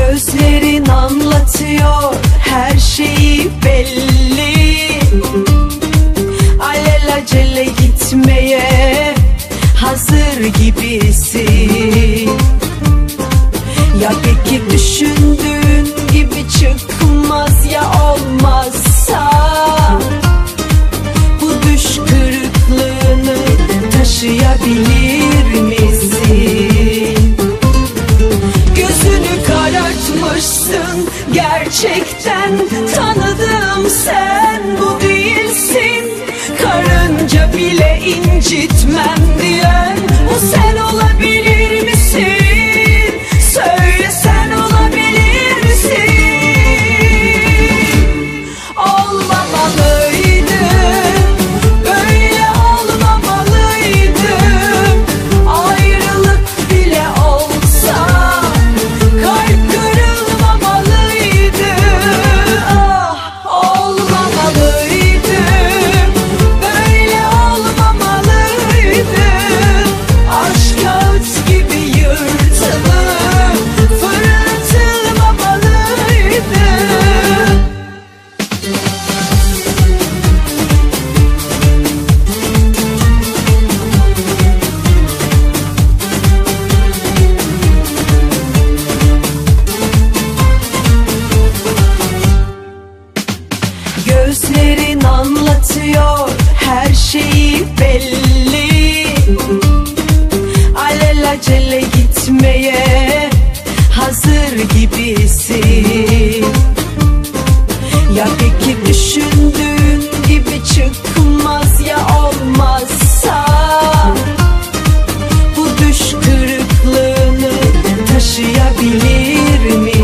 Gözlerin anlatıyor, her şeyi belli. Alelacele gitmeye hazır gibisin. Ya peki düşündüğün gibi çıkmaz ya olmazsa? Bu düş kırıklığını taşıyabilir misin? Gözünü karartmışsın, gerçekten tanıdığım sen bu değilsin. Karınca bile incitmem diyen bu sen olabilir misin? Söyle, sen olabilir misin? Olmamalıydın, böyle olmamalıydın. Ayrılık bile olsa kalp kırılmamalıydı. Ah, olmamalıydı, böyle olmamalıydı. Aşk kağıt gibi yırtılıp fırlatılmamalıydı. Gözlerin anlatıyor, her şeyi belli. Alelacele gitmeye hazır gibisin. Ya peki düşündüğün gibi çıkmaz ya olmazsa? Bu düş kırıklığını taşıyabilir mi?